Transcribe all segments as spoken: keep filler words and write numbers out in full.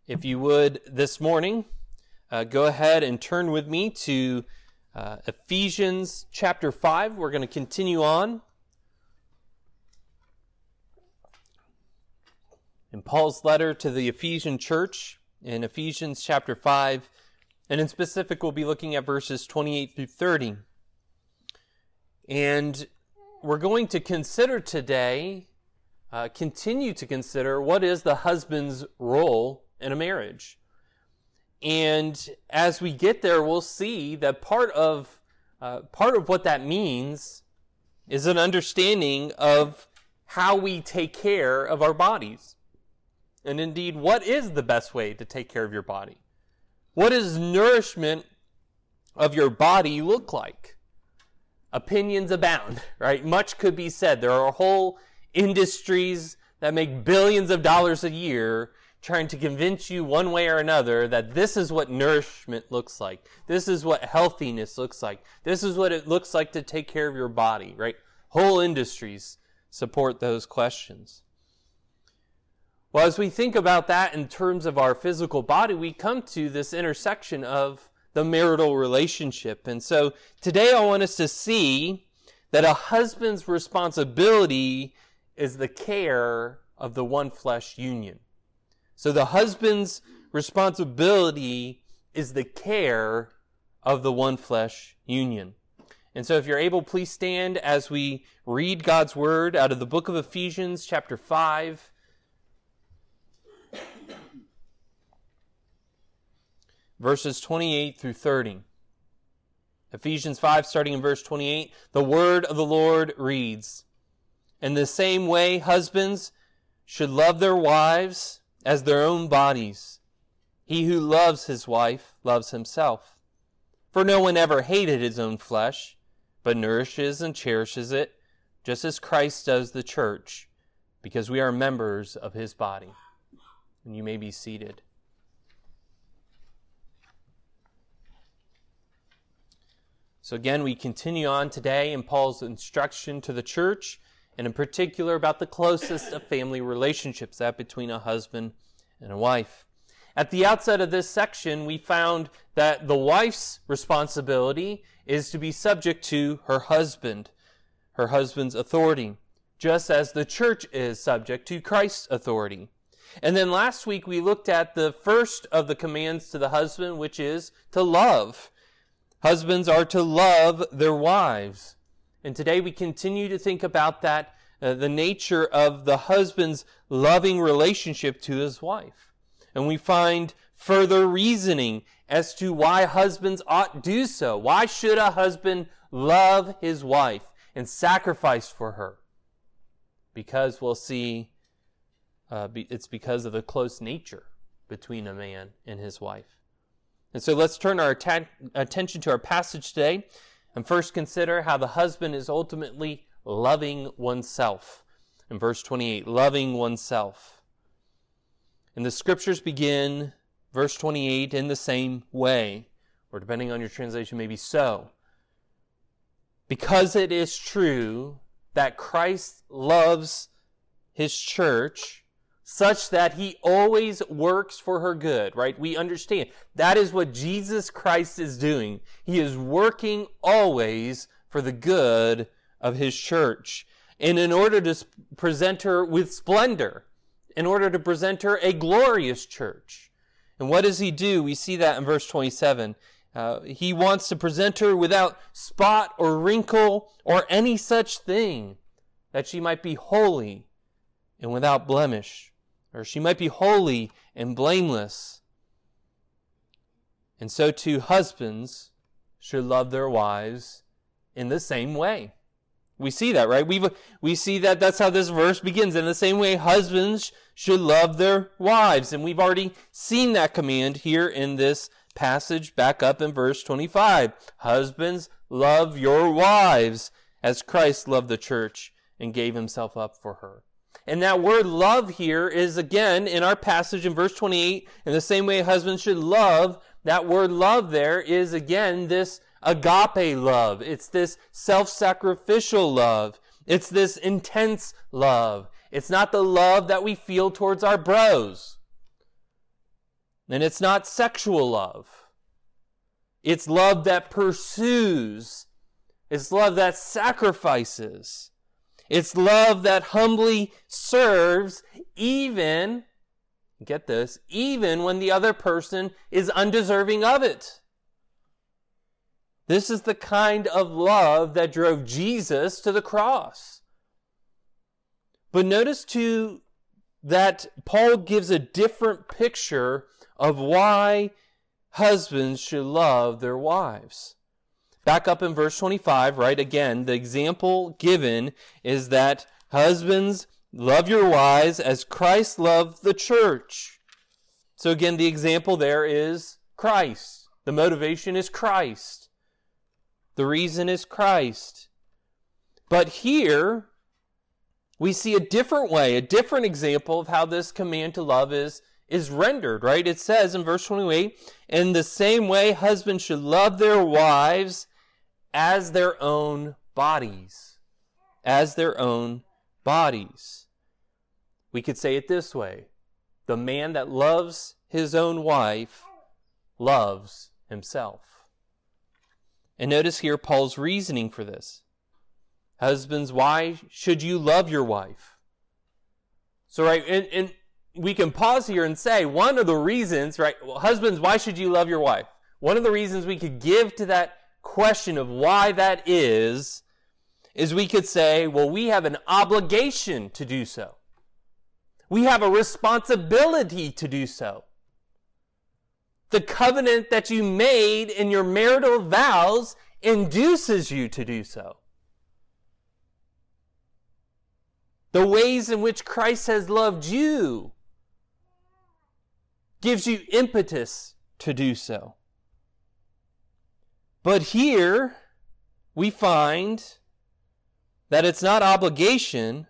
If you would this morning, uh, go ahead and turn with me to uh, Ephesians chapter five. We're going to continue on in Paul's letter to the Ephesian church in Ephesians chapter five. And in specific, we'll be looking at verses twenty-eight through thirty. And we're going to consider today, uh, continue to consider, what is the husband's role in a marriage. And as we get there, we'll see that part of uh, part of what that means is an understanding of how we take care of our bodies. And indeed, what is the best way to take care of your body? What does nourishment of your body look like? Opinions abound, right? Much could be said. There are whole industries that make billions of dollars a year trying to convince you one way or another that this is what nourishment looks like. This is what healthiness looks like. This is what it looks like to take care of your body, right? Whole industries support those questions. Well, as we think about that in terms of our physical body, we come to this intersection of the marital relationship. And so today I want us to see that a husband's responsibility is the care of the one flesh union. So the husband's responsibility is the care of the one flesh union. And so if you're able, please stand as we read God's word out of the book of Ephesians chapter five. Verses twenty-eight through thirty. Ephesians five, starting in verse twenty-eight, the word of the Lord reads, "In the same way, husbands should love their wives as their own bodies. He who loves his wife loves himself. For no one ever hated his own flesh, but nourishes and cherishes it, just as Christ does the church, because we are members of his body." And you may be seated. So again, we continue on today in Paul's instruction to the church, and in particular about the closest of family relationships, that between a husband and a wife. At the outset of this section, we found that the wife's responsibility is to be subject to her husband, her husband's authority, just as the church is subject to Christ's authority. And then last week we looked at the first of the commands to the husband, which is to love. Husbands are to love their wives. And today we continue to think about that, uh, the nature of the husband's loving relationship to his wife. And we find further reasoning as to why husbands ought do so. Why should a husband love his wife and sacrifice for her? Because we'll see uh, be, it's because of the close nature between a man and his wife. And so let's turn our atta- attention to our passage today and first consider how the husband is ultimately loving oneself. In verse twenty-eight, loving oneself. And the scriptures begin, verse twenty-eight, in the same way, or depending on your translation, maybe so. Because it is true that Christ loves his church such that he always works for her good, right? We understand that is what Jesus Christ is doing. He is working always for the good of his church. And in order to present her with splendor, in order to present her a glorious church. And what does he do? We see that in verse twenty-seven. Uh, he wants to present her without spot or wrinkle or any such thing, that she might be holy and without blemish, or she might be holy and blameless. And so too husbands should love their wives in the same way. We see that, right? We we see that that's how this verse begins. In the same way, husbands should love their wives. And we've already seen that command here in this passage back up in verse twenty-five. Husbands, love your wives as Christ loved the church and gave himself up for her. And that word love here is again in our passage in verse twenty-eight. In the same way husbands should love, that word love there is again this agape love. It's this self-sacrificial love. It's this intense love. It's not the love that we feel towards our bros. And it's not sexual love. It's love that pursues. It's love that sacrifices. It's love that humbly serves, even, get this, even when the other person is undeserving of it. This is the kind of love that drove Jesus to the cross. But notice too that Paul gives a different picture of why husbands should love their wives. Back up in verse twenty-five, right? Again, the example given is that husbands, love your wives as Christ loved the church. So again, the example there is Christ. The motivation is Christ. The reason is Christ. But here, we see a different way, a different example of how this command to love is, is rendered, right? It says in verse twenty-eight, in the same way, husbands should love their wives as their own bodies. As their own bodies. We could say it this way. The man that loves his own wife loves himself. And notice here Paul's reasoning for this. Husbands, why should you love your wife? So, right, and, and we can pause here and say one of the reasons, right, well, husbands, why should you love your wife? One of the reasons we could give to that question of why that is, is we could say, well, we have an obligation to do so. We have a responsibility to do so. The covenant that you made in your marital vows induces you to do so. The ways in which Christ has loved you gives you impetus to do so. But here we find that it's not obligation,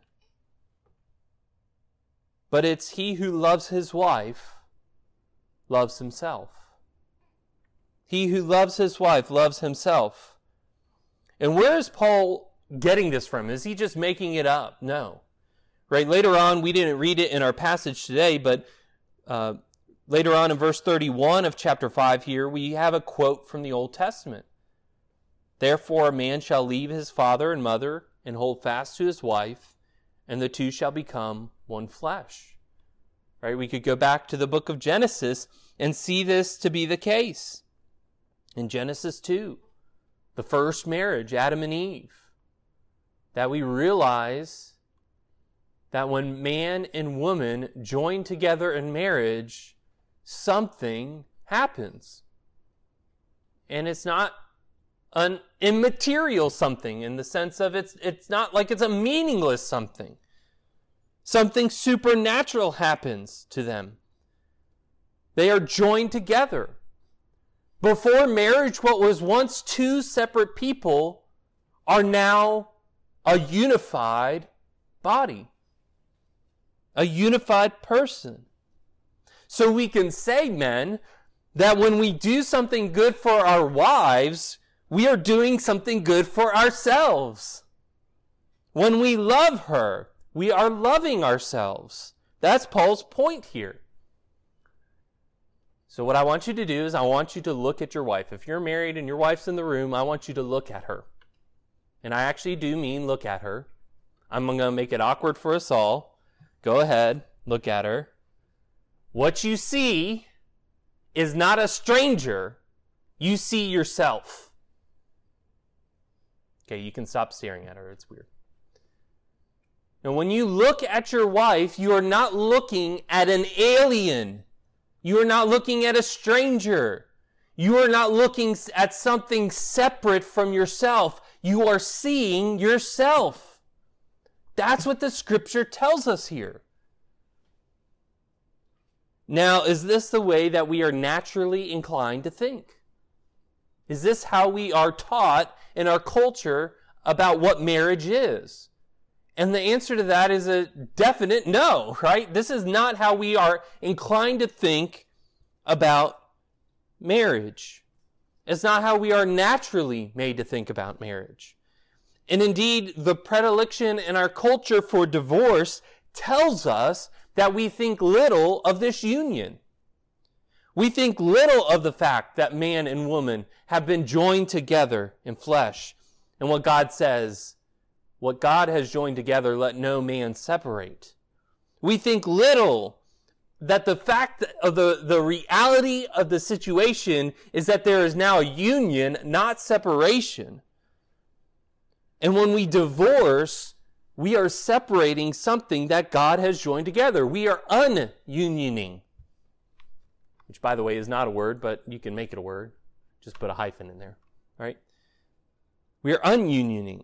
but it's he who loves his wife loves himself. He who loves his wife loves himself. And where is Paul getting this from? Is he just making it up? No. Right, later on, we didn't read it in our passage today, but uh, later on in verse thirty-one of chapter five here, we have a quote from the Old Testament. Therefore a man shall leave his father and mother and hold fast to his wife, and the two shall become one flesh. Right, we could go back to the book of Genesis and see this to be the case. In Genesis two, the first marriage, Adam and Eve, that we realize that when man and woman join together in marriage, something happens. And it's not an immaterial something in the sense of it's, it's not like it's a meaningless something. Something supernatural happens to them. They are joined together. Before marriage, what was once two separate people are now a unified body. A unified person. So we can say, men, that when we do something good for our wives, we are doing something good for ourselves. When we love her, we are loving ourselves. That's Paul's point here. So what I want you to do is I want you to look at your wife. If you're married and your wife's in the room, I want you to look at her. And I actually do mean look at her. I'm going to make it awkward for us all. Go ahead, look at her. What you see is not a stranger. You see yourself. Okay, you can stop staring at her. It's weird. Now, when you look at your wife, you are not looking at an alien. You are not looking at a stranger. You are not looking at something separate from yourself. You are seeing yourself. That's what the scripture tells us here. Now, is this the way that we are naturally inclined to think? Is this how we are taught in our culture about what marriage is? And the answer to that is a definite no, right? This is not how we are inclined to think about marriage. It's not how we are naturally made to think about marriage. And indeed, the predilection in our culture for divorce tells us that we think little of this union. We think little of the fact that man and woman have been joined together in flesh. And what God says, what God has joined together, let no man separate. We think little that the fact of the, the reality of the situation is that there is now a union, not separation. And when we divorce, we are separating something that God has joined together. We are ununioning. Which, by the way, is not a word, but you can make it a word. Just put a hyphen in there, right? We are ununioning.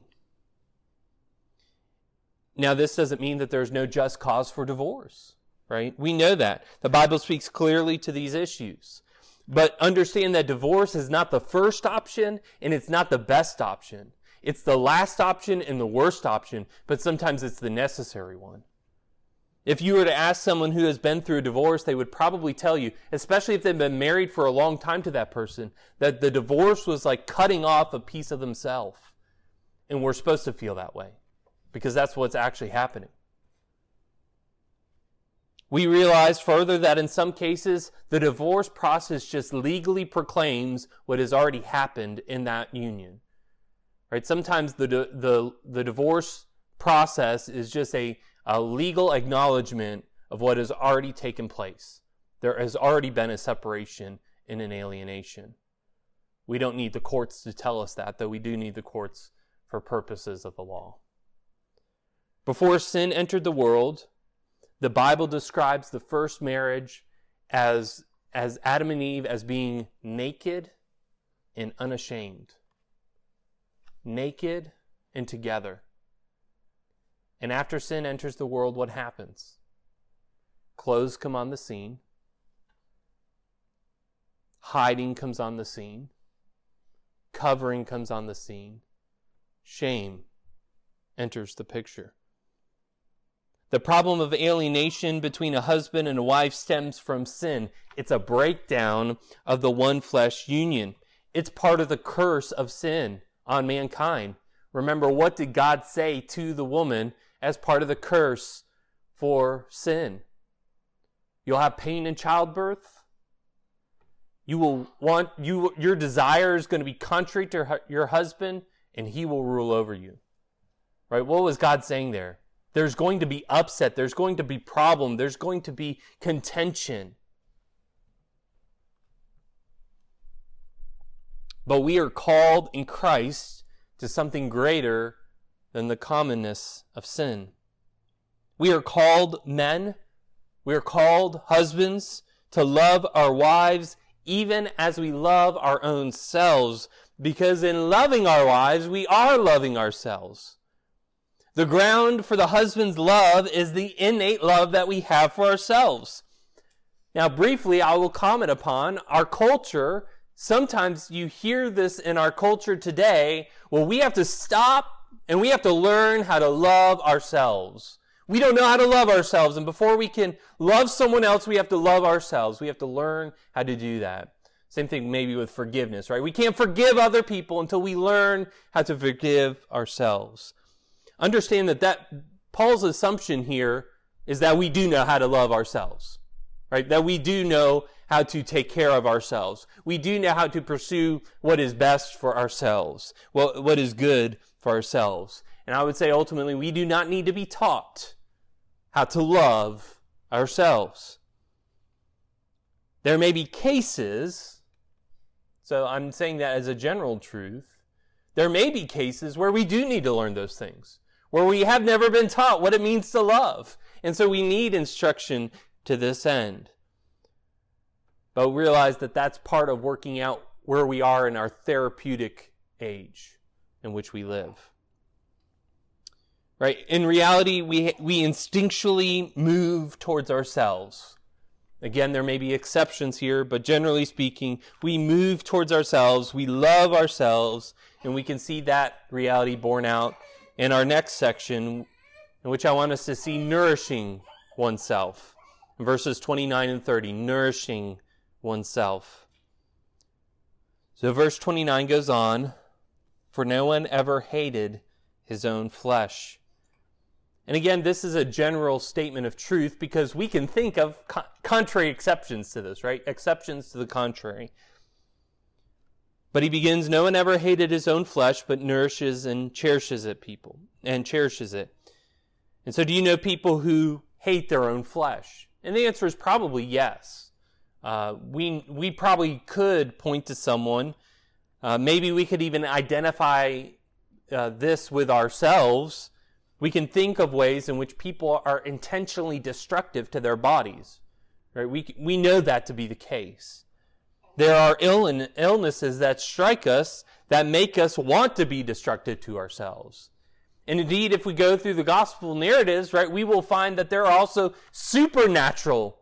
Now, this doesn't mean that there's no just cause for divorce, right? We know that. The Bible speaks clearly to these issues. But understand that divorce is not the first option, and it's not the best option. It's the last option and the worst option, but sometimes it's the necessary one. If you were to ask someone who has been through a divorce, they would probably tell you, especially if they've been married for a long time to that person, that the divorce was like cutting off a piece of themselves. And we're supposed to feel that way because that's what's actually happening. We realize further that in some cases, the divorce process just legally proclaims what has already happened in that union. Right? Sometimes the, the, the divorce process is just a a legal acknowledgement of what has already taken place. There has already been a separation and an alienation. We don't need the courts to tell us that, though we do need the courts for purposes of the law. Before sin entered the world, the Bible describes the first marriage as, as Adam and Eve as being naked and unashamed. Naked and together. And after sin enters the world, what happens? Clothes come on the scene. Hiding comes on the scene. Covering comes on the scene. Shame enters the picture. The problem of alienation between a husband and a wife stems from sin. It's a breakdown of the one flesh union. It's part of the curse of sin on mankind. Remember, what did God say to the woman as part of the curse for sin? You'll have pain in childbirth. You will want, you, your desire is going to be contrary to her, your husband, and he will rule over you. Right? What was God saying there? There's going to be upset. There's going to be problem. There's going to be contention. But we are called in Christ to something greater than the commonness of sin. We are called men, we are called husbands to love our wives even as we love our own selves, because in loving our wives, we are loving ourselves. The ground for the husband's love is the innate love that we have for ourselves. Now, briefly, I will comment upon our culture. Sometimes you hear this in our culture today. Well, we have to stop and we have to learn how to love ourselves. We don't know how to love ourselves. And before we can love someone else, we have to love ourselves. We have to learn how to do that. Same thing maybe with forgiveness, right? We can't forgive other people until we learn how to forgive ourselves. Understand that, that Paul's assumption here is that we do know how to love ourselves, right? That we do know how to take care of ourselves. We do know how to pursue what is best for ourselves, what, what is good for ourselves. And I would say ultimately we do not need to be taught how to love ourselves. There may be cases, so I'm saying that as a general truth, there may be cases where we do need to learn those things, where we have never been taught what it means to love. And so we need instruction to this end. But realize that that's part of working out where we are in our therapeutic age in which we live. Right? In reality, we we instinctually move towards ourselves. Again, there may be exceptions here, but generally speaking, we move towards ourselves, we love ourselves, and we can see that reality borne out in our next section, in which I want us to see nourishing oneself. In verses twenty-nine and thirty, nourishing oneself. So verse twenty-nine goes on, "For no one ever hated his own flesh." And again, this is a general statement of truth because we can think of co- contrary exceptions to this, right? Exceptions to the contrary. But he begins, no one ever hated his own flesh, but nourishes and cherishes it, people, and cherishes it. And so do you know people who hate their own flesh? And the answer is probably yes. Uh, we, we probably could point to someone. Uh, maybe we could even identify uh, this with ourselves. We can think of ways in which people are intentionally destructive to their bodies. Right? We, we know that to be the case. There are ill illnesses that strike us that make us want to be destructive to ourselves. And indeed, if we go through the gospel narratives, right, we will find that there are also supernatural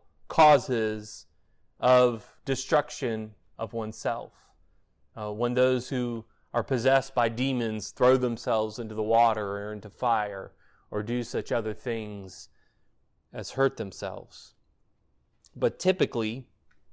causes of destruction of oneself. Uh, when those who are possessed by demons throw themselves into the water or into fire or do such other things as hurt themselves. But typically,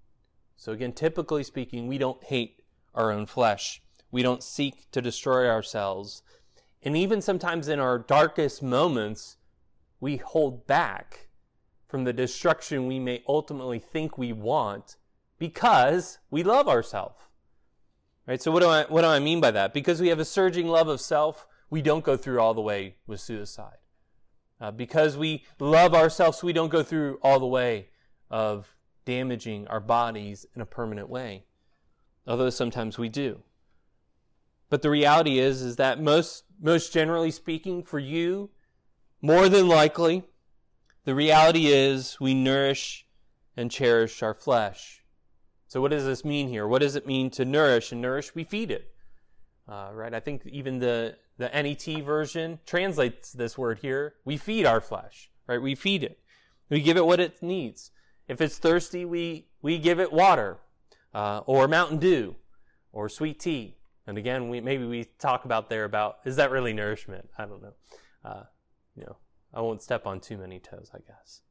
so again, typically speaking, we don't hate our own flesh. We don't seek to destroy ourselves. And even sometimes in our darkest moments, we hold back from the destruction we may ultimately think we want because we love ourselves. Right? So what do I what do I mean by that? Because we have a surging love of self, we don't go through all the way with suicide. Uh, because we love ourselves, we don't go through all the way of damaging our bodies in a permanent way, although sometimes we do. But the reality is, is that most, most generally speaking, for you, more than likely, the reality is we nourish and cherish our flesh. So what does this mean here? What does it mean to nourish? And nourish, we feed it. Uh, right? I think even the, the N E T version translates this word here. We feed our flesh. Right? We feed it. We give it what it needs. If it's thirsty, we, we give it water, uh, or Mountain Dew, or sweet tea. And again, we maybe we talk about there about, is that really nourishment? I don't know. Uh, you know, I won't step on too many toes, I guess.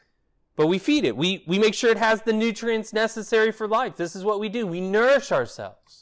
But we feed it. We, we make sure it has the nutrients necessary for life. This is what we do. We nourish ourselves.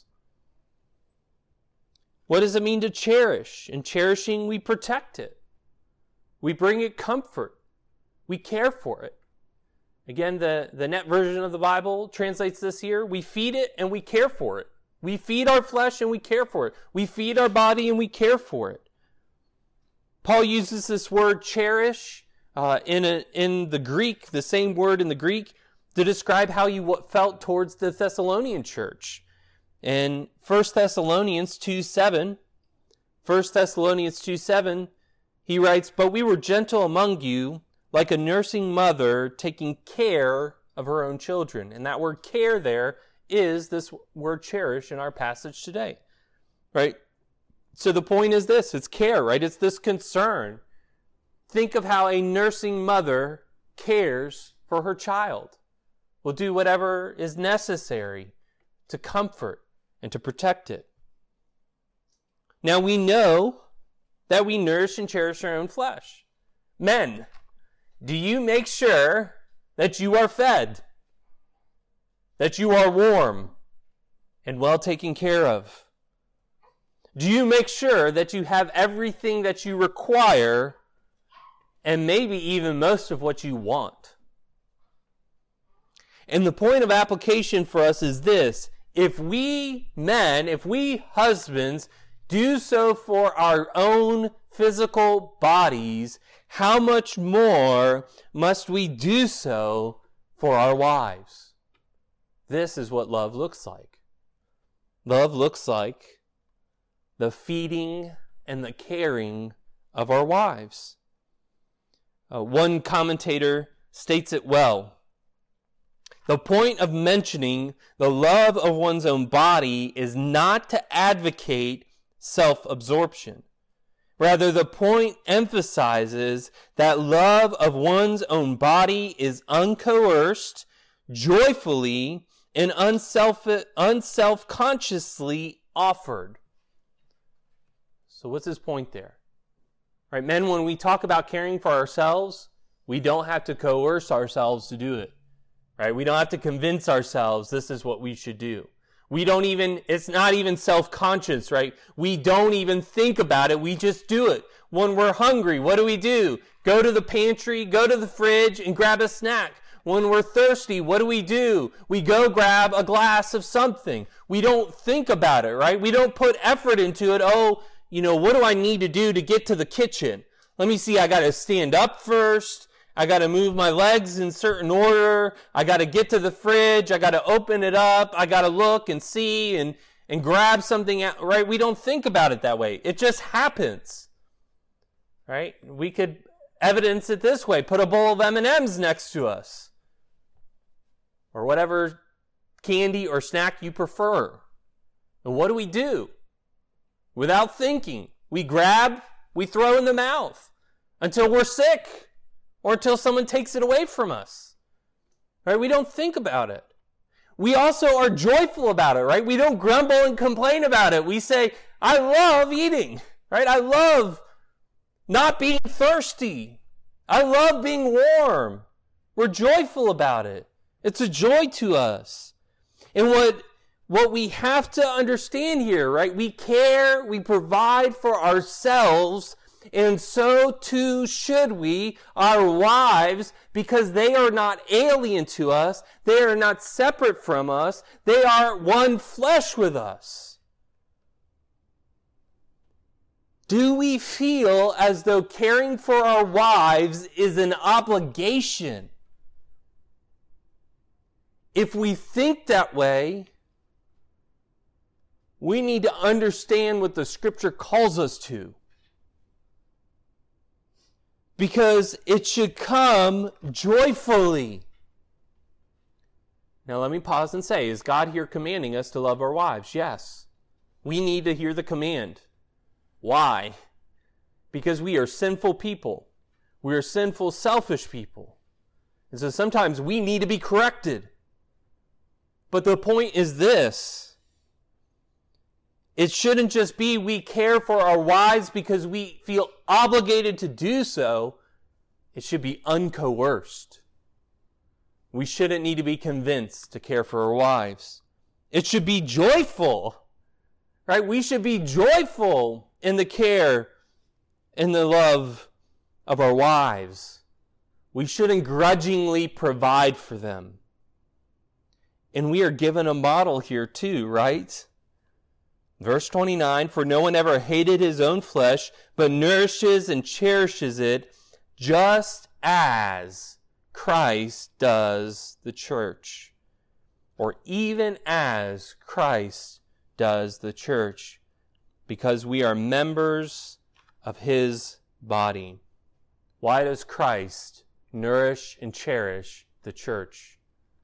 What does it mean to cherish? In cherishing, we protect it. We bring it comfort. We care for it. Again, the, the Net version of the Bible translates this here. We feed it and we care for it. We feed our flesh and we care for it. We feed our body and we care for it. Paul uses this word cherish uh, in, a, in the Greek, the same word in the Greek, to describe how he felt towards the Thessalonian church. In First Thessalonians two seven, First Thessalonians two seven, he writes, "But we were gentle among you, like a nursing mother taking care of her own children." And that word care there is this word cherish in our passage today, right? So the point is this, it's care, right? It's this concern. Think of how a nursing mother cares for her child, will do whatever is necessary to comfort and to protect it. Now we know that we nourish and cherish our own flesh. Men, do you make sure that you are fed, that you are warm and well taken care of? Do you make sure that you have everything that you require and maybe even most of what you want? And the point of application for us is this: if we men, if we husbands do so for our own physical bodies, how much more must we do so for our wives? This is what love looks like. Love looks like the feeding and the caring of our wives. Uh, one commentator states it well. The point of mentioning the love of one's own body is not to advocate self-absorption. Rather, the point emphasizes that love of one's own body is uncoerced, joyfully, and unself, unself-consciously offered. So what's his point there? Right, men, when we talk about caring for ourselves, we don't have to coerce ourselves to do it. Right? We don't have to convince ourselves this is what we should do. We don't even, it's not even self-conscious, right? We don't even think about it. We just do it. When we're hungry, what do we do? Go to the pantry, go to the fridge, and grab a snack. When we're thirsty, what do we do? We go grab a glass of something. We don't think about it, right? We don't put effort into it. Oh, you know, what do I need to do to get to the kitchen? Let me see, I got to stand up first. I got to move my legs in certain order. I got to get to the fridge. I got to open it up. I got to look and see and, and grab something out, right? We don't think about it that way. It just happens, right? We could evidence it this way. Put a bowl of M and M's next to us or whatever candy or snack you prefer. And what do we do? Without thinking, we grab, we throw in the mouth until we're sick. Or until someone takes it away from us. Right? We don't think about it. We also are joyful about it, right? We don't grumble and complain about it. We say, I love eating, right? I love not being thirsty. I love being warm. We're joyful about it. It's a joy to us. And what, what we have to understand here, right? We care, we provide for ourselves, and so too should we, our wives, because they are not alien to us. They are not separate from us. They are one flesh with us. Do we feel as though caring for our wives is an obligation? If we think that way, we need to understand what the Scripture calls us to. Because it should come joyfully. Now let me pause and say, is God here commanding us to love our wives? Yes. We need to hear the command. Why? Because we are sinful people. We are sinful, selfish people. And so sometimes we need to be corrected. But the point is this. It shouldn't just be we care for our wives because we feel obligated to do so. It should be uncoerced. We shouldn't need to be convinced to care for our wives. It should be joyful, right? We should be joyful in the care and the love of our wives. We shouldn't grudgingly provide for them. And we are given a model here too, right? Verse twenty-nine, for no one ever hated his own flesh, but nourishes and cherishes it, just as Christ does the church. Or even as Christ does the church, because we are members of his body. Why does Christ nourish and cherish the church?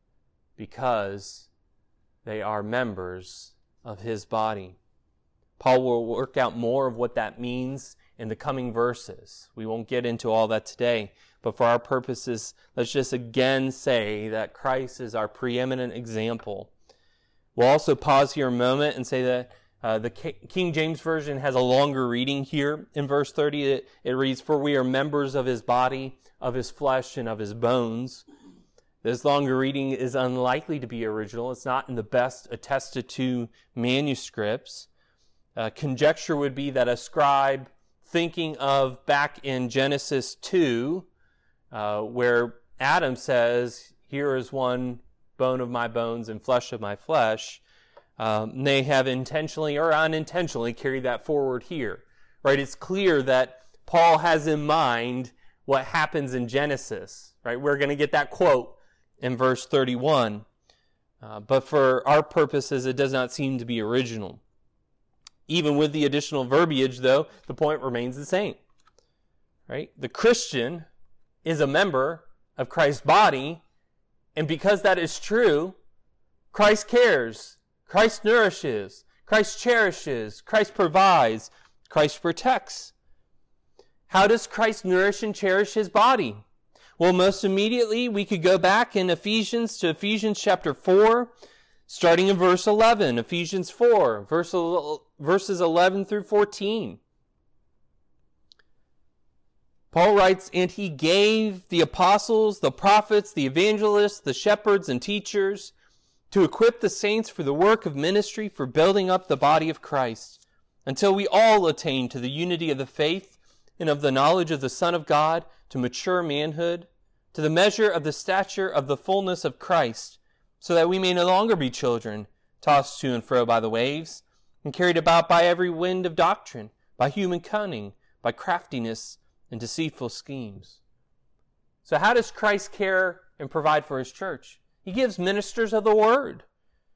Because they are members of his body. Paul will work out more of what that means in the coming verses. We won't get into all that today, but for our purposes, let's just again say that Christ is our preeminent example. We'll also pause here a moment and say that uh, the King James Version has a longer reading here. In verse thirty, it, it reads, for we are members of his body, of his flesh, and of his bones. This longer reading is unlikely to be original. It's not in the best attested to manuscripts. Uh, conjecture would be that a scribe thinking of back in Genesis two, uh, where Adam says, here is one bone of my bones and flesh of my flesh, um, they have intentionally or unintentionally carried that forward here. Right? It's clear that Paul has in mind what happens in Genesis. Right? We're going to get that quote in verse thirty-one. Uh, but for our purposes, it does not seem to be original. Even with the additional verbiage, though, the point remains the same. Right? The Christian is a member of Christ's body, and because that is true, Christ cares, Christ nourishes, Christ cherishes, Christ provides, Christ protects. How does Christ nourish and cherish his body? Well, most immediately, we could go back in Ephesians to Ephesians chapter four, starting in verse eleven. Ephesians four, verse, verses eleven through fourteen. Paul writes, and he gave the apostles, the prophets, the evangelists, the shepherds, and teachers to equip the saints for the work of ministry, for building up the body of Christ, until we all attain to the unity of the faith and of the knowledge of the Son of God to mature manhood, to the measure of the stature of the fullness of Christ, so that we may no longer be children, tossed to and fro by the waves, and carried about by every wind of doctrine, by human cunning, by craftiness and deceitful schemes. So how does Christ care and provide for his church? He gives ministers of the word.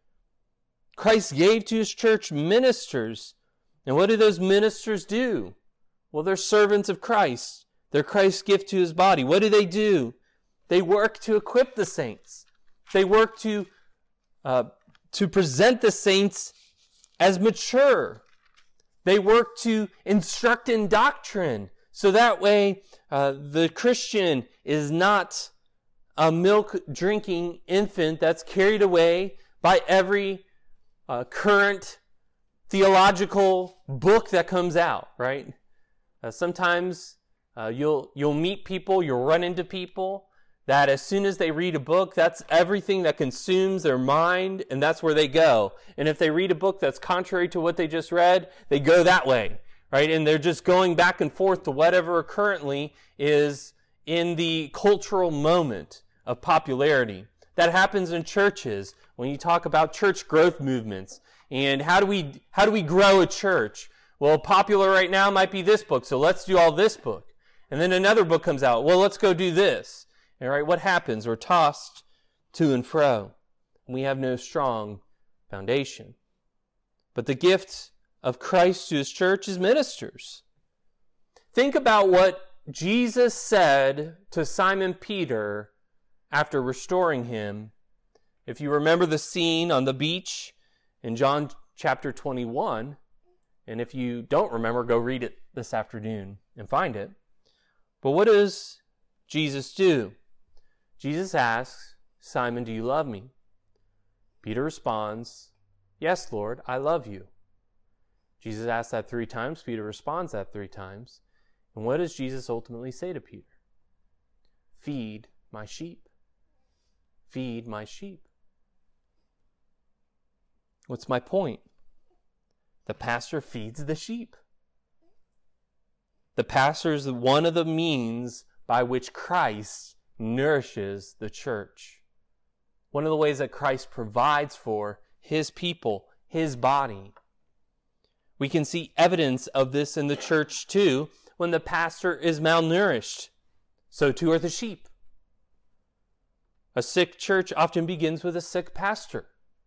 Christ gave to his church ministers. And what do those ministers do? Well, they're servants of Christ. They're Christ's gift to his body. What do they do? They work to equip the saints. They work to, uh, to present the saints as mature. They work to instruct in doctrine. So that way, uh, the Christian is not a milk-drinking infant that's carried away by every uh, current theological book that comes out, right? Uh, sometimes uh, you'll you'll meet people, you'll run into people that as soon as they read a book, that's everything that consumes their mind, and that's where they go. And if they read a book that's contrary to what they just read, they go that way, right? And they're just going back and forth to whatever currently is in the cultural moment of popularity. That happens in churches when you talk about church growth movements. And how do we how do we grow a church? Well, popular right now might be this book, so let's do all this book. And then another book comes out. Well, let's go do this. All right, what happens? We're tossed to and fro. We have no strong foundation. But the gift of Christ to his church is ministers. Think about what Jesus said to Simon Peter after restoring him. If you remember the scene on the beach in John chapter twenty-one, and if you don't remember, go read it this afternoon and find it. But what does Jesus do? Jesus asks, Simon, do you love me? Peter responds, yes, Lord, I love you. Jesus asks that three times. Peter responds that three times. And what does Jesus ultimately say to Peter? Feed my sheep. Feed my sheep. What's my point? The pastor feeds the sheep. The pastor is one of the means by which Christ nourishes the church. One of the ways that Christ provides for his people, his body. We can see evidence of this in the church too when the pastor is malnourished. So too are the sheep. A sick church often begins with a sick pastor.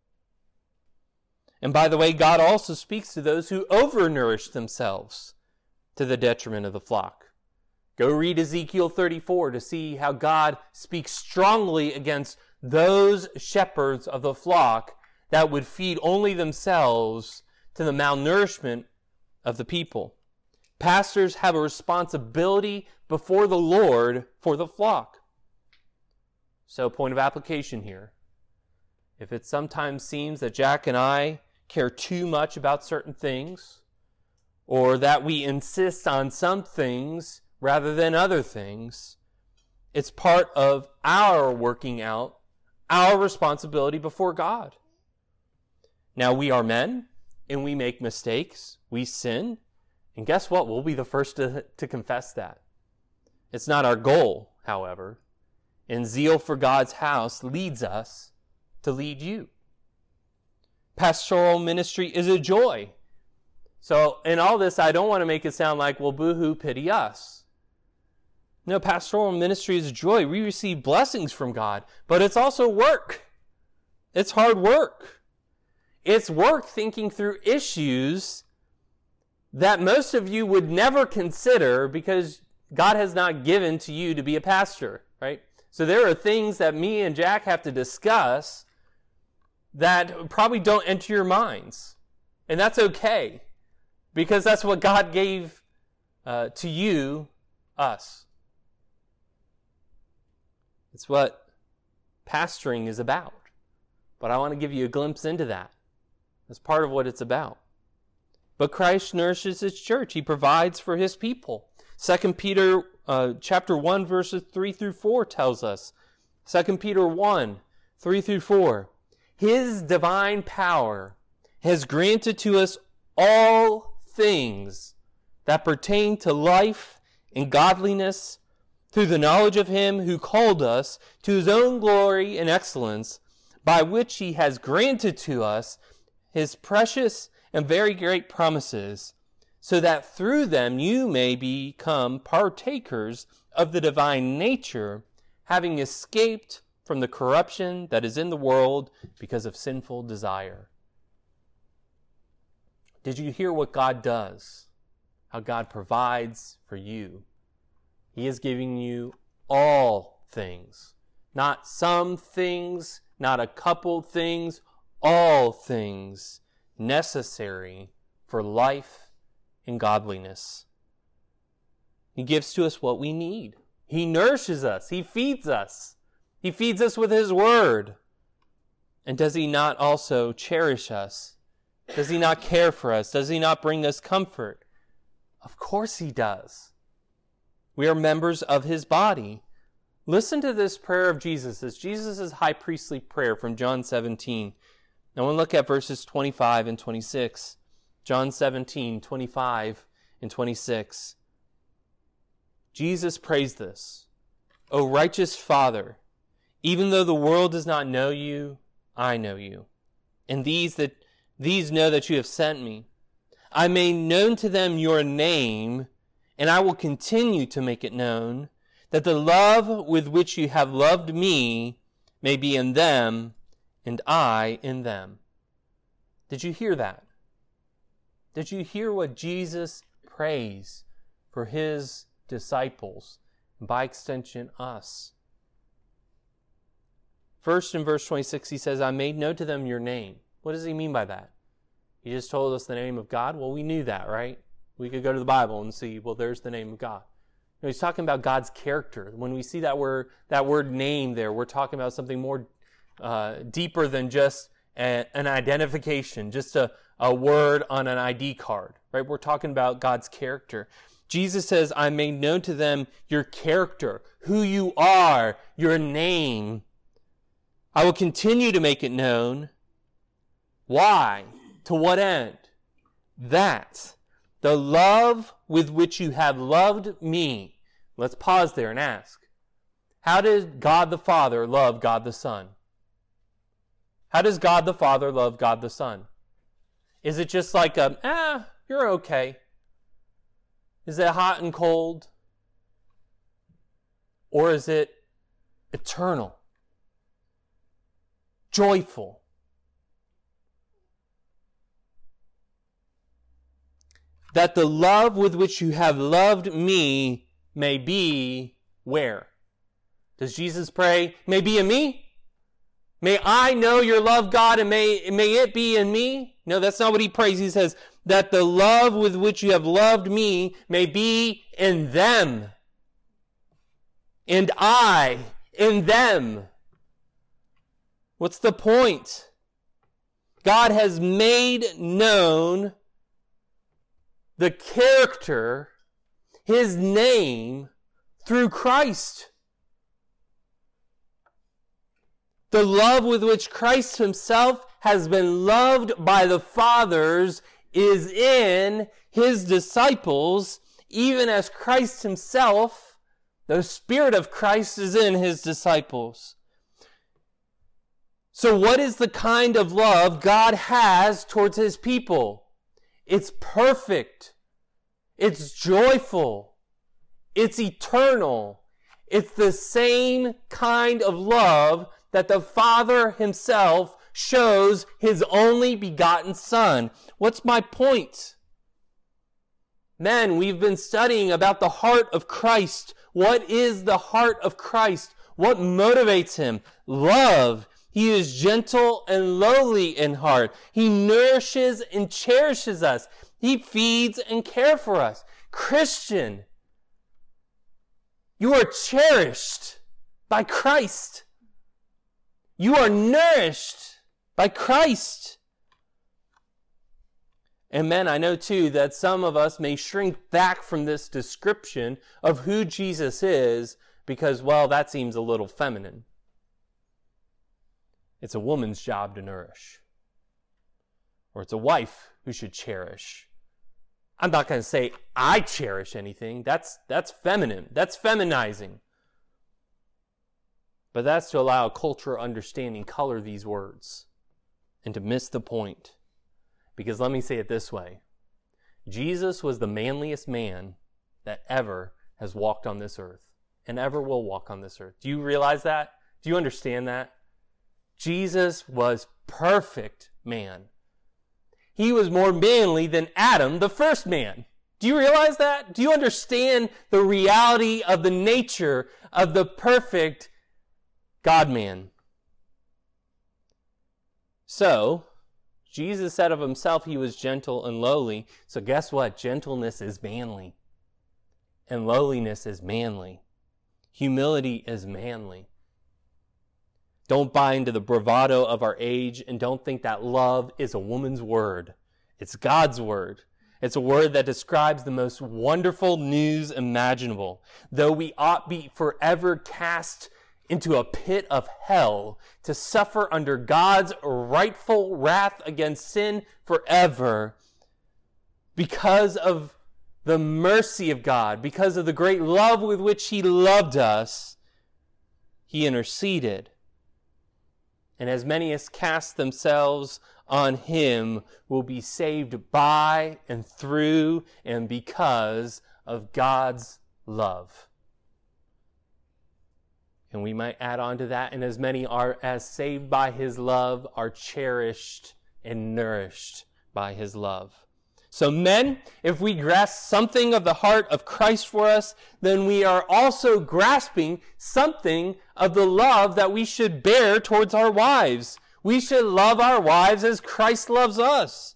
And by the way, God also speaks to those who overnourish themselves to the detriment of the flock. Go read Ezekiel thirty-four to see how God speaks strongly against those shepherds of the flock that would feed only themselves to the malnourishment of the people. Pastors have a responsibility before the Lord for the flock. So, point of application here. If it sometimes seems that Jack and I care too much about certain things, or that we insist on some things rather than other things, it's part of our working out our responsibility before God. Now, we are men, and we make mistakes. We sin. And guess what? We'll be the first to, to confess that. It's not our goal, however. And zeal for God's house leads us to lead you. Pastoral ministry is a joy. So in all this, I don't want to make it sound like, well, boo-hoo, pity us. No, pastoral ministry is joy. We receive blessings from God, but it's also work. It's hard work. It's work thinking through issues that most of you would never consider because God has not given to you to be a pastor, right? So there are things that me and Jack have to discuss that probably don't enter your minds. And that's okay, because that's what God gave uh, to you, us. It's what pastoring is about. But I want to give you a glimpse into that. That's part of what it's about. But Christ nourishes his church. He provides for his people. Second Peter uh, chapter one, verses three through four tells us. Second Peter one, three through four. His divine power has granted to us all things that pertain to life in godliness, through the knowledge of him who called us to his own glory and excellence, by which he has granted to us his precious and very great promises, so that through them you may become partakers of the divine nature, having escaped from the corruption that is in the world because of sinful desire. Did you hear what God does? How God provides for you? He is giving you all things. Not some things, not a couple things, all things necessary for life and godliness. He gives to us what we need. He nourishes us. He feeds us. He feeds us with his word. And does he not also cherish us? Does he not care for us? Does he not bring us comfort? Of course he does. We are members of his body. Listen to this prayer of Jesus. It's Jesus' high priestly prayer from John seventeen. I want to look at verses twenty-five and twenty-six. John seventeen, twenty-five and twenty-six. Jesus prays this. O righteous Father, even though the world does not know you, I know you. And these that these know that you have sent me. I made known to them your name, and I will continue to make it known, that the love with which you have loved me may be in them, and I in them. Did you hear that? Did you hear what Jesus prays for his disciples, and by extension us? First, in verse twenty-six, he says, I made known to them your name. What does he mean by that? He just told us the name of God? Well, we knew that, right? We could go to the Bible and see, well, there's the name of God. No, he's talking about God's character. When we see that word, that word name there, we're talking about something more uh, deeper than just a, an identification, just a, a word on an I D card, right? We're talking about God's character. Jesus says, I made known to them your character, who you are, your name. I will continue to make it known. Why? To what end? That the love with which you have loved me. Let's pause there and ask, how did God the Father love God the Son? How does God the Father love God the Son? Is it just like a, ah, you're okay? Is it hot and cold? Or is it eternal? Joyful? That the love with which you have loved me may be where? Does Jesus pray, may be in me? May I know your love, God, and may, may it be in me? No, that's not what he prays. He says, that the love with which you have loved me may be in them. And I in them. What's the point? God has made known the character, his name, through Christ. The love with which Christ himself has been loved by the fathers is in his disciples, even as Christ himself, the Spirit of Christ, is in his disciples. So what is the kind of love God has towards his people? It's perfect. It's joyful. It's eternal. It's the same kind of love that the Father himself shows his only begotten Son. What's my point? Men, we've been studying about the heart of Christ. What is the heart of Christ? What motivates him? Love. He is gentle and lowly in heart. He nourishes and cherishes us. He feeds and cares for us. Christian, you are cherished by Christ. You are nourished by Christ. And men, I know too that some of us may shrink back from this description of who Jesus is because, well, that seems a little feminine. It's a woman's job to nourish. Or it's a wife who should cherish. I'm not going to say I cherish anything. That's, that's feminine. That's feminizing. But that's to allow cultural understanding color these words and to miss the point. Because let me say it this way. Jesus was the manliest man that ever has walked on this earth and ever will walk on this earth. Do you realize that? Do you understand that? Jesus was perfect man. He was more manly than Adam, the first man. Do you realize that? Do you understand the reality of the nature of the perfect God-man? So, Jesus said of himself he was gentle and lowly. So guess what? Gentleness is manly. And lowliness is manly. Humility is manly. Don't buy into the bravado of our age, and don't think that love is a woman's word. It's God's word. It's a word that describes the most wonderful news imaginable. Though we ought be forever cast into a pit of hell to suffer under God's rightful wrath against sin forever, because of the mercy of God, because of the great love with which he loved us, he interceded. And as many as cast themselves on him will be saved by and through and because of God's love. And we might add on to that, and as many are as saved by his love are cherished and nourished by his love. So men, if we grasp something of the heart of Christ for us, then we are also grasping something of the love that we should bear towards our wives. We should love our wives as Christ loves us.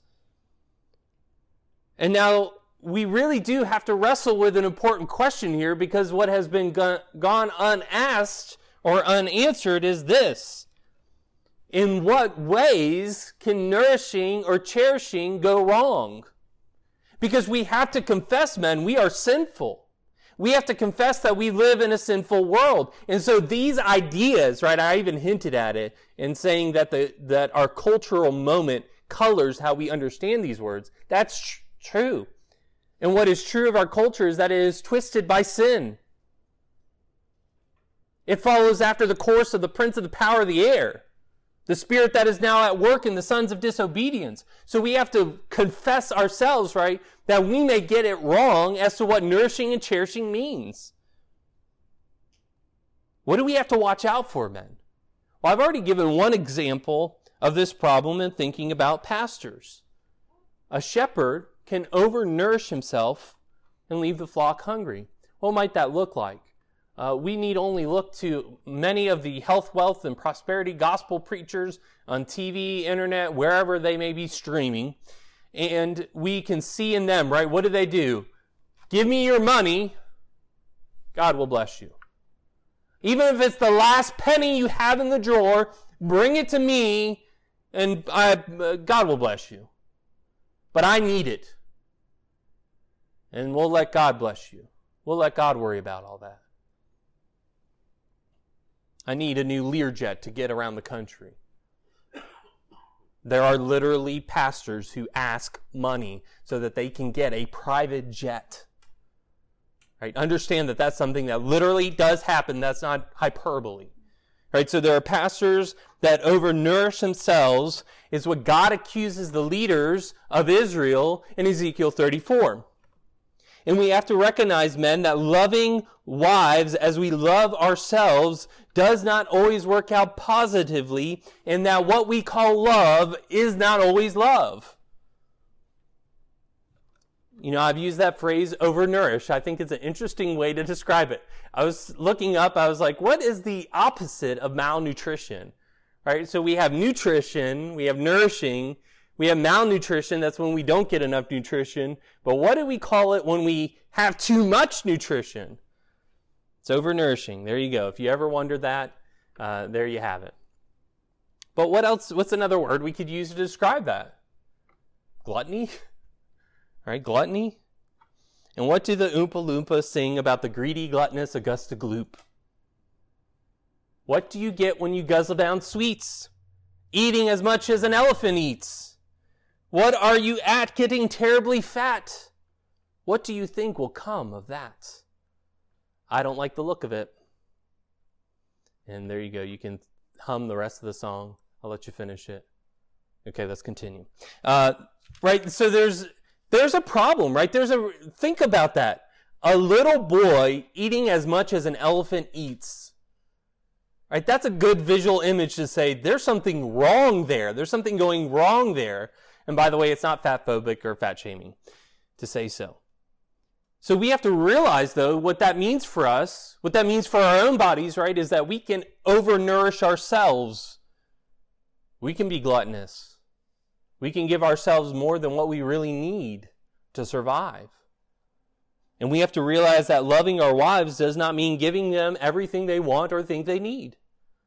And now, we really do have to wrestle with an important question here, because what has been go- gone unasked or unanswered is this. In what ways can nourishing or cherishing go wrong? Because we have to confess, men, we are sinful. We have to confess that we live in a sinful world. And so these ideas, right, I even hinted at it in saying that the that our cultural moment colors how we understand these words. That's tr- true. And what is true of our culture is that it is twisted by sin. It follows after the course of the prince of the power of the air, the spirit that is now at work in the sons of disobedience. So we have to confess ourselves, right, that we may get it wrong as to what nourishing and cherishing means. What do we have to watch out for, men? Well, I've already given one example of this problem in thinking about pastors. A shepherd can overnourish himself and leave the flock hungry. What might that look like? Uh, we need only look to many of the health, wealth, and prosperity gospel preachers on T V, internet, wherever they may be streaming. And we can see in them, right, what do they do? Give me your money, God will bless you. Even if it's the last penny you have in the drawer, bring it to me, and I, uh, God will bless you. But I need it. And we'll let God bless you. We'll let God worry about all that. I need a new Learjet to get around the country. There are literally pastors who ask money so that they can get a private jet. Right? Understand that that's something that literally does happen. That's not hyperbole. Right? So there are pastors that overnourish themselves, is what God accuses the leaders of Israel in Ezekiel thirty-four. And we have to recognize, men, that loving wives as we love ourselves does not always work out positively, and that what we call love is not always love. You know, I've used that phrase, overnourish. I think it's an interesting way to describe it. I was looking up, I was like, what is the opposite of malnutrition? Right? So we have nutrition, we have nourishing, we have malnutrition, that's when we don't get enough nutrition. But what do we call it when we have too much nutrition? It's overnourishing. There you go. If you ever wondered that, uh, there you have it. But what else, what's another word we could use to describe that? Gluttony? Right? Gluttony? And what do the Oompa Loompas sing about the greedy, gluttonous Augusta Gloop? What do you get when you guzzle down sweets? Eating as much as an elephant eats. What are you at getting terribly fat? What do you think will come of that? I don't like the look of it. And there you go. You can hum the rest of the song. I'll let you finish it. Okay, let's continue. Uh, right, so there's there's a problem, right? There's a think about that. A little boy eating as much as an elephant eats. Right? That's a good visual image to say there's something wrong there. There's something going wrong there. And by the way, it's not fat phobic or fat shaming to say so. So we have to realize, though, what that means for us, what that means for our own bodies, right, is that we can overnourish ourselves. We can be gluttonous. We can give ourselves more than what we really need to survive. And we have to realize that loving our wives does not mean giving them everything they want or think they need.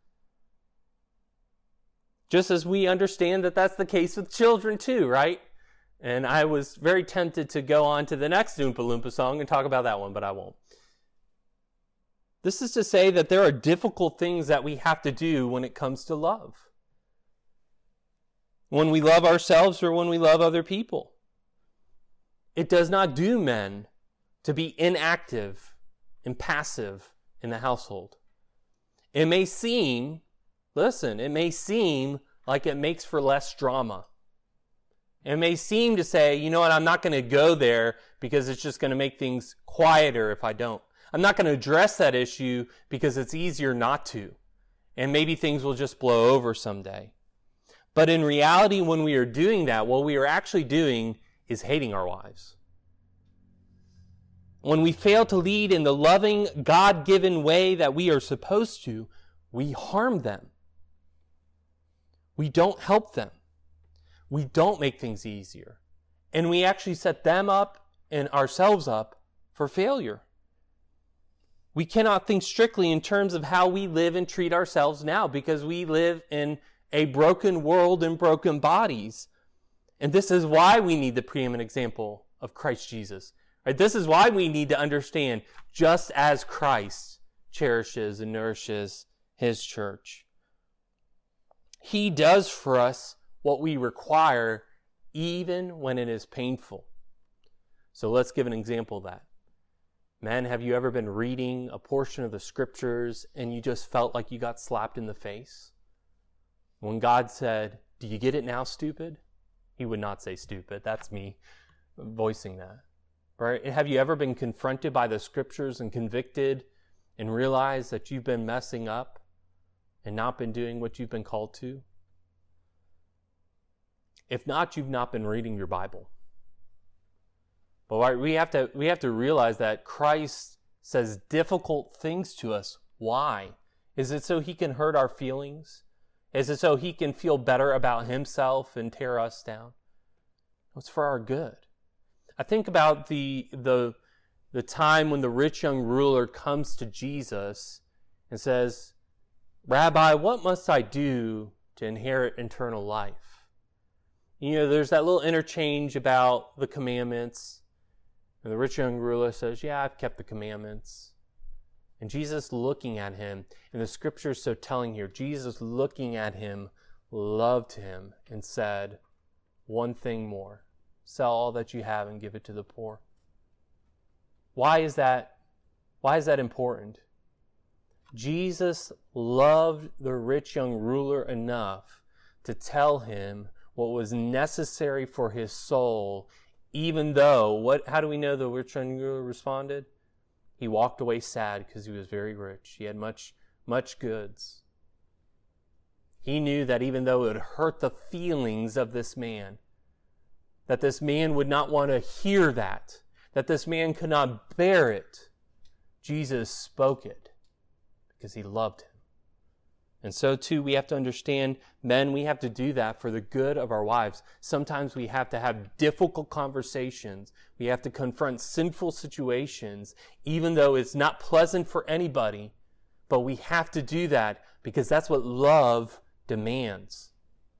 Just as we understand that that's the case with children too, right? And I was very tempted to go on to the next Oompa Loompa song and talk about that one, but I won't. This is to say that there are difficult things that we have to do when it comes to love. When we love ourselves or when we love other people. It does not do men to be inactive and passive in the household. It may seem, listen, it may seem like it makes for less drama. It may seem to say, you know what, I'm not going to go there because it's just going to make things quieter if I don't. I'm not going to address that issue because it's easier not to. And maybe things will just blow over someday. But in reality, when we are doing that, what we are actually doing is hating our wives. When we fail to lead in the loving, God-given way that we are supposed to, we harm them. We don't help them. We don't make things easier. And we actually set them up and ourselves up for failure. We cannot think strictly in terms of how we live and treat ourselves now because we live in a broken world and broken bodies. And this is why we need the preeminent example of Christ Jesus. Right? This is why we need to understand just as Christ cherishes and nourishes his church. He does for us what we require even when it is painful. So let's give an example of that. Men, have you ever been reading a portion of the scriptures and you just felt like you got slapped in the face? When God said, "Do you get it now, stupid?" He would not say stupid. That's me voicing that. Right? Have you ever been confronted by the scriptures and convicted and realized that you've been messing up and not been doing what you've been called to? If not, you've not been reading your Bible. But we have to we have to realize that Christ says difficult things to us. Why? Is it so he can hurt our feelings? Is it so he can feel better about himself and tear us down? It's for our good. I think about the the the time when the rich young ruler comes to Jesus and says, "Rabbi, what must I do to inherit eternal life?" You know, there's that little interchange about the commandments. And the rich young ruler says, "Yeah, I've kept the commandments." And Jesus looking at him, and the scripture is so telling here, Jesus looking at him, loved him and said, "One thing more, sell all that you have and give it to the poor." Why is that? Why is that important? Jesus loved the rich young ruler enough to tell him what was necessary for his soul, even though, what? how do we know the rich young ruler responded? He walked away sad because he was very rich. He had much, much goods. He knew that even though it would hurt the feelings of this man, that this man would not want to hear that, that this man could not bear it, Jesus spoke it because he loved him. And so too, we have to understand, men, we have to do that for the good of our wives. Sometimes we have to have difficult conversations. We have to confront sinful situations, even though it's not pleasant for anybody. But we have to do that because that's what love demands.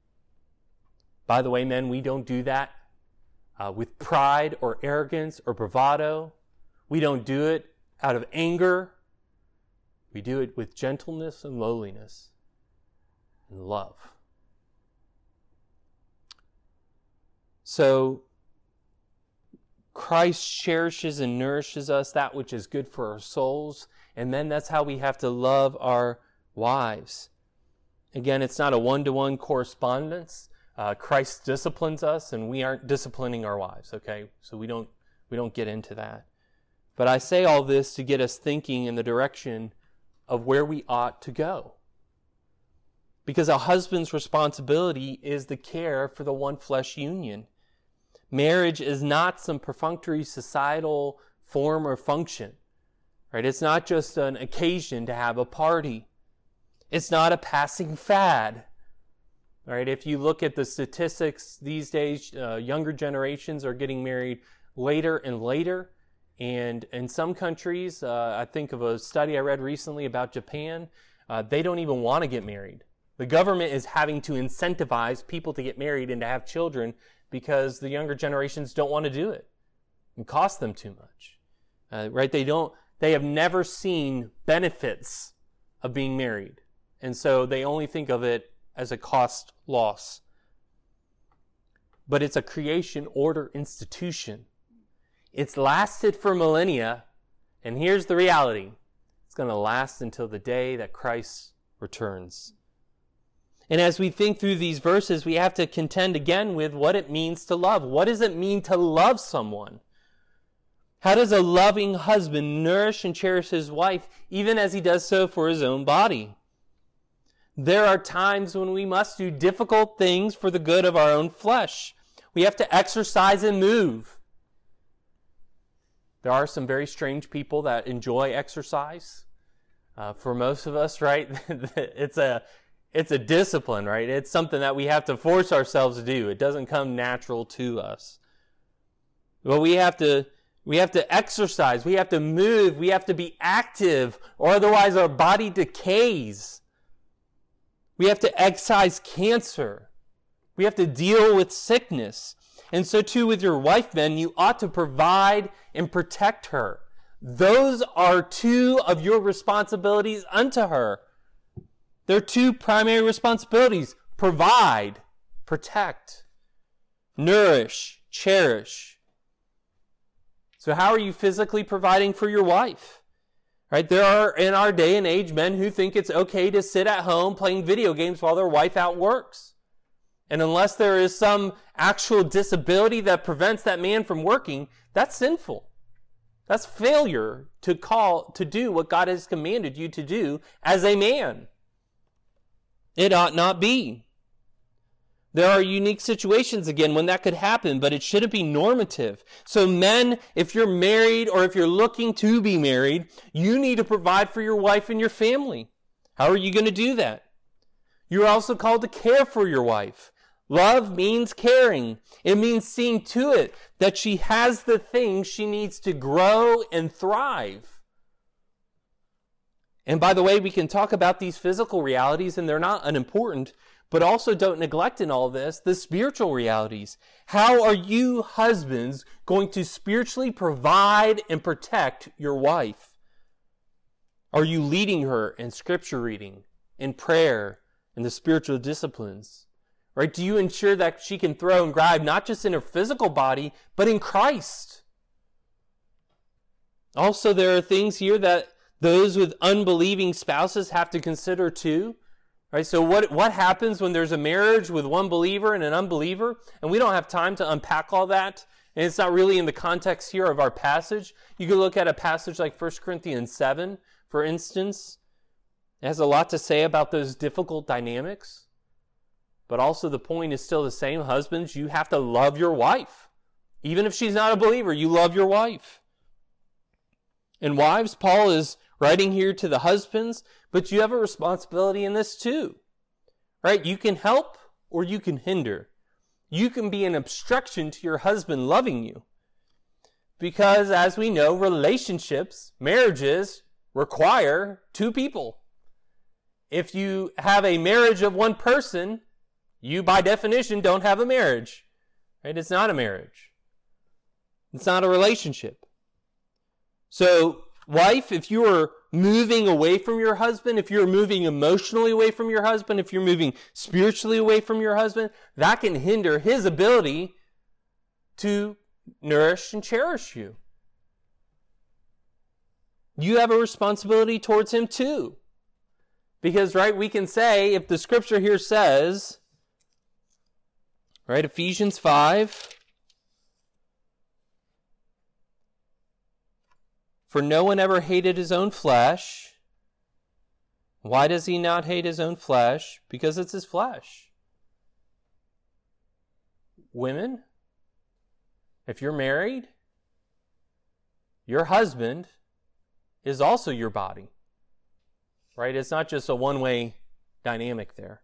By the way, men, we don't do that uh, with pride or arrogance or bravado. We don't do it out of anger. We do it with gentleness and lowliness and love. So, Christ cherishes and nourishes us, that which is good for our souls. And then that's how we have to love our wives. Again, it's not a one-to-one correspondence. Uh, Christ disciplines us, and we aren't disciplining our wives, okay? So we don't we don't get into that. But I say all this to get us thinking in the direction of where we ought to go. Because a husband's responsibility is the care for the one flesh union. Marriage is not some perfunctory societal form or function, right? It's not just an occasion to have a party. It's not a passing fad, right? If you look at the statistics these days, uh, younger generations are getting married later and later. And in some countries, uh, I think of a study I read recently about Japan, uh, they don't even want to get married. The government is having to incentivize people to get married and to have children because the younger generations don't want to do it. It costs them too much, uh, right? They don't. They have never seen benefits of being married, and so they only think of it as a cost loss. But it's a creation order institution. It's lasted for millennia, and here's the reality: it's going to last until the day that Christ returns. And as we think through these verses, we have to contend again with what it means to love. What does it mean to love someone? How does a loving husband nourish and cherish his wife, even as he does so for his own body? There are times when we must do difficult things for the good of our own flesh. We have to exercise and move. There are some very strange people that enjoy exercise. Uh, for most of us, right, it's a It's a discipline, right? It's something that we have to force ourselves to do. It doesn't come natural to us. But we have to we have to exercise, we have to move, we have to be active, or otherwise our body decays. We have to excise cancer. We have to deal with sickness. And so too with your wife, men, you ought to provide and protect her. Those are two of your responsibilities unto her. There are two primary responsibilities: provide, protect, nourish, cherish. So how are you physically providing for your wife? Right? There are, in our day and age, men who think it's okay to sit at home playing video games while their wife outworks. And unless there is some actual disability that prevents that man from working, that's sinful. That's failure to call, to do what God has commanded you to do as a man. It ought not be. There are unique situations, again, when that could happen, but it shouldn't be normative. So men, if you're married or if you're looking to be married, you need to provide for your wife and your family. How are you going to do that? You're also called to care for your wife. Love means caring. It means seeing to it that she has the things she needs to grow and thrive. And by the way, we can talk about these physical realities, and they're not unimportant, but also don't neglect in all this the spiritual realities. How are you husbands going to spiritually provide and protect your wife? Are you leading her in scripture reading, in prayer, in the spiritual disciplines? Right? Do you ensure that she can throw and grab not just in her physical body, but in Christ? Also, there are things here that those with unbelieving spouses have to consider too. Right? So what, what happens when there's a marriage with one believer and an unbeliever? And we don't have time to unpack all that. And it's not really in the context here of our passage. You could look at a passage like First Corinthians seven, for instance. It has a lot to say about those difficult dynamics. But also the point is still the same. Husbands, you have to love your wife. Even if she's not a believer, you love your wife. And wives, Paul is writing here to the husbands, but you have a responsibility in this too. Right? You can help or you can hinder. You can be an obstruction to your husband loving you. Because as we know, relationships, marriages, require two people. If you have a marriage of one person, you by definition don't have a marriage. Right? It's not a marriage. It's not a relationship. So, wife, if you are moving away from your husband, if you're moving emotionally away from your husband, if you're moving spiritually away from your husband, that can hinder his ability to nourish and cherish you. You have a responsibility towards him too. Because, right, we can say, if the scripture here says, right, Ephesians five, for no one ever hated his own flesh. Why does he not hate his own flesh? Because it's his flesh. Women, if you're married, your husband is also your body. Right? It's not just a one-way dynamic there.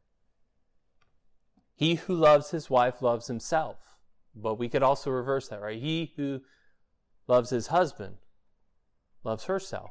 He who loves his wife loves himself. But we could also reverse that, right? He who loves his husband loves herself.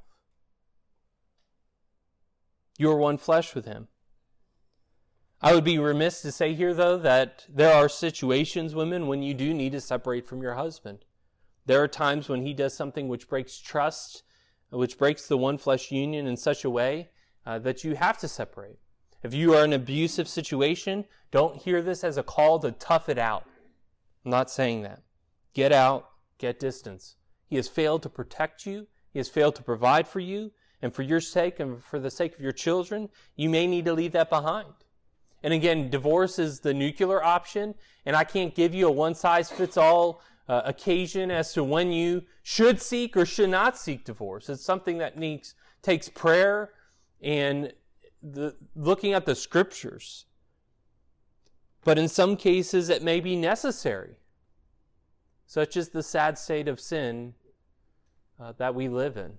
You are one flesh with him. I would be remiss to say here, though, that there are situations, women, when you do need to separate from your husband. There are times when he does something which breaks trust, which breaks the one flesh union in such a way uh, that you have to separate. If you are in an abusive situation, don't hear this as a call to tough it out. I'm not saying that. Get out, get distance. He has failed to protect you. He has failed to provide for you. And for your sake and for the sake of your children, you may need to leave that behind. And again, divorce is the nuclear option, and I can't give you a one-size-fits-all uh, occasion as to when you should seek or should not seek divorce. It's something that needs takes prayer and the, looking at the scriptures. But in some cases, it may be necessary, such as the sad state of sin uh, that we live in.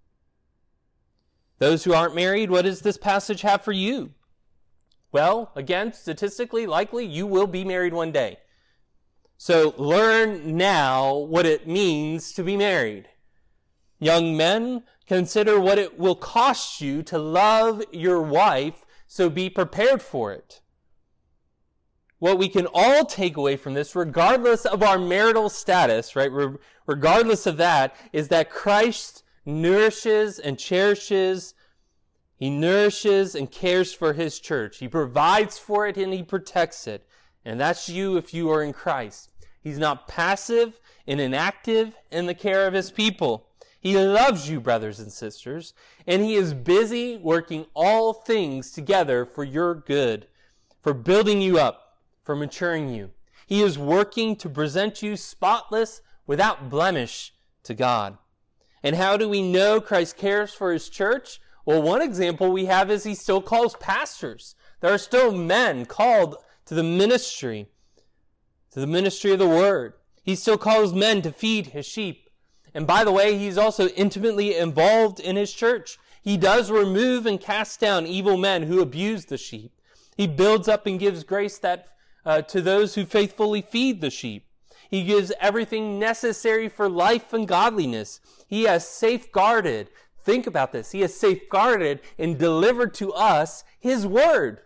Those who aren't married, what does this passage have for you? Well, again, statistically, likely you will be married one day. So learn now what it means to be married. Young men, consider what it will cost you to love your wife, so be prepared for it. What we can all take away from this, regardless of our marital status, right, regardless of that, is that Christ nourishes and cherishes. He nourishes and cares for his church. He provides for it and he protects it. And that's you if you are in Christ. He's not passive and inactive in the care of his people. He loves you, brothers and sisters, and he is busy working all things together for your good, for building you up, for maturing you. He is working to present you spotless, without blemish to God. And how do we know Christ cares for his church? Well, one example we have is he still calls pastors. There are still men called to the ministry, to the ministry of the word. He still calls men to feed his sheep. And by the way, he's also intimately involved in his church. He does remove and cast down evil men who abuse the sheep. He builds up and gives grace that uh, to those who faithfully feed the sheep. He gives everything necessary for life and godliness. He has safeguarded, think about this, he has safeguarded and delivered to us his word.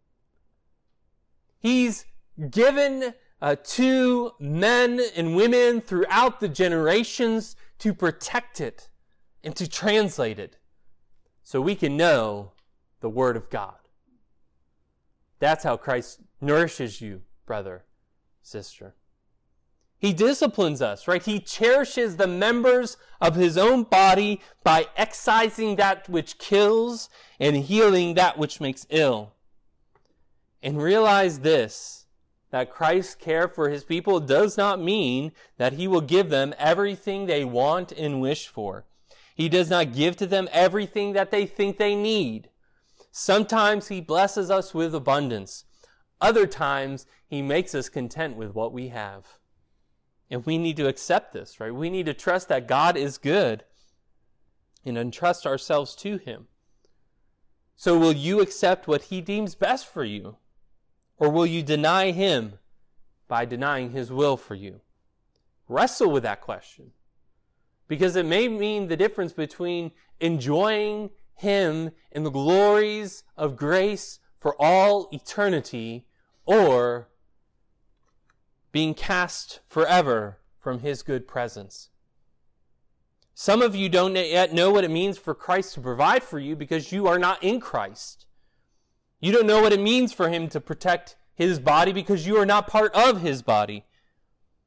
He's given uh, to men and women throughout the generations to protect it and to translate it so we can know the word of God. That's how Christ nourishes you, brother, sister. He disciplines us, right? He cherishes the members of his own body by excising that which kills and healing that which makes ill. And realize this, that Christ's care for his people does not mean that he will give them everything they want and wish for. He does not give to them everything that they think they need. Sometimes he blesses us with abundance. Other times he makes us content with what we have. And we need to accept this, right? We need to trust that God is good and entrust ourselves to him. So will you accept what he deems best for you? Or will you deny him by denying his will for you? Wrestle with that question. Because it may mean the difference between enjoying him in the glories of grace for all eternity or being cast forever from his good presence. Some of you don't yet know what it means for Christ to provide for you because you are not in Christ. You don't know what it means for him to protect his body because you are not part of his body.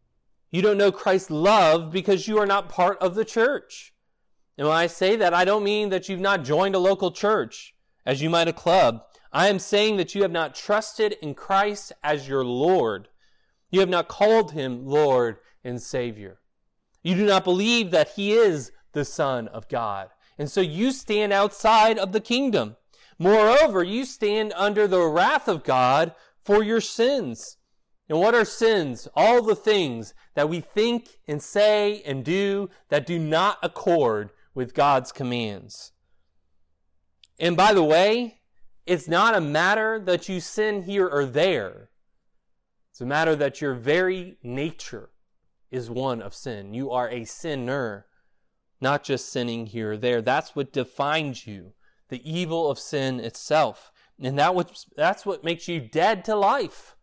You don't know Christ's love because you are not part of the church. And when I say that, I don't mean that you've not joined a local church, as you might a club. I am saying that you have not trusted in Christ as your Lord. You have not called him Lord and Savior. You do not believe that he is the Son of God. And so you stand outside of the kingdom. Moreover, you stand under the wrath of God for your sins. And what are sins? All the things that we think and say and do that do not accord with God's commands. And by the way, it's not a matter that you sin here or there. It's a matter that your very nature is one of sin. You are a sinner, not just sinning here or there. That's what defines you, the evil of sin itself. And that what, that's what makes you dead to life.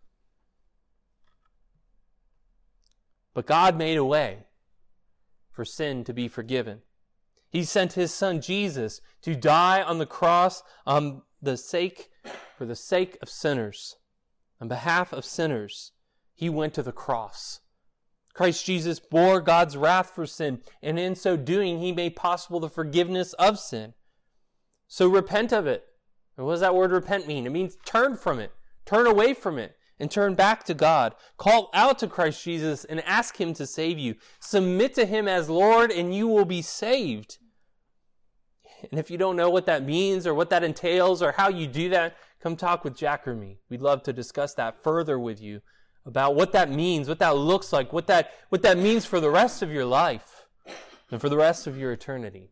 But God made a way for sin to be forgiven. He sent his son Jesus to die on the cross on the sake, for the sake of sinners. On behalf of sinners, he went to the cross. Christ Jesus bore God's wrath for sin, and in so doing, he made possible the forgiveness of sin. So repent of it. And what does that word repent mean? It means turn from it, turn away from it, and turn back to God. Call out to Christ Jesus and ask him to save you. Submit to him as Lord, and you will be saved. And if you don't know what that means or what that entails or how you do that, come talk with Jack or me. We'd love to discuss that further with you about what that means, what that looks like, what that, what that means for the rest of your life and for the rest of your eternity.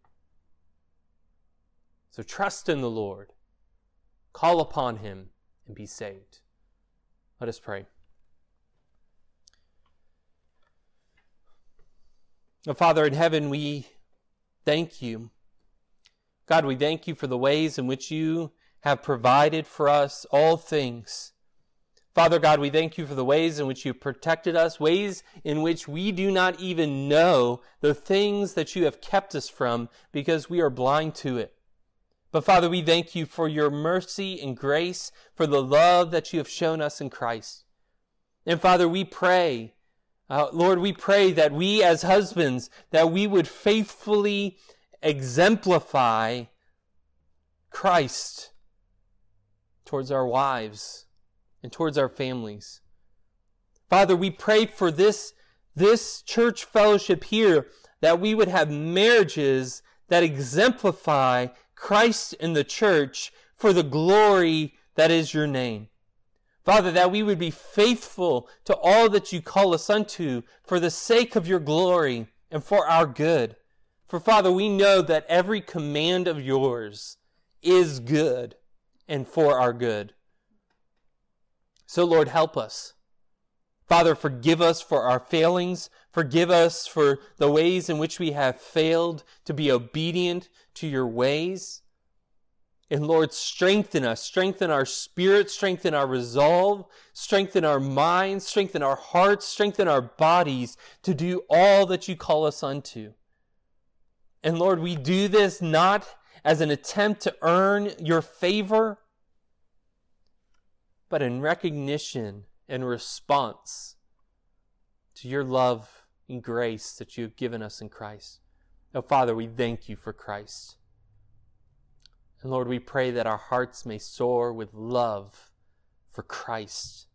So trust in the Lord. Call upon him and be saved. Let us pray. Oh, Father in heaven, we thank you. God, we thank you for the ways in which you have provided for us all things. Father God, we thank you for the ways in which you protected us, ways in which we do not even know the things that you have kept us from because we are blind to it. But Father, we thank you for your mercy and grace, for the love that you have shown us in Christ. And Father, we pray, uh, Lord, we pray that we as husbands, that we would faithfully exemplify Christ towards our wives and towards our families. Father, we pray for this, this church fellowship here, that we would have marriages that exemplify Christ in the church for the glory that is your name. Father, that we would be faithful to all that you call us unto for the sake of your glory and for our good. For Father, we know that every command of yours is good and for our good. So Lord, help us. Father, forgive us for our failings. Forgive us for the ways in which we have failed to be obedient to your ways. And Lord, strengthen us. Strengthen our spirit. Strengthen our resolve. Strengthen our minds. Strengthen our hearts. Strengthen our bodies to do all that you call us unto. And Lord, we do this not as an attempt to earn your favor, but in recognition and response to your love and grace that you have given us in Christ. Oh, Father, we thank you for Christ. And Lord, we pray that our hearts may soar with love for Christ.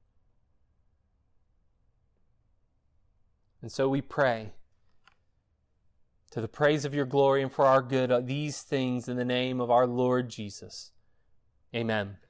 And so we pray, to the praise of your glory and for our good, these things in the name of our Lord Jesus. Amen.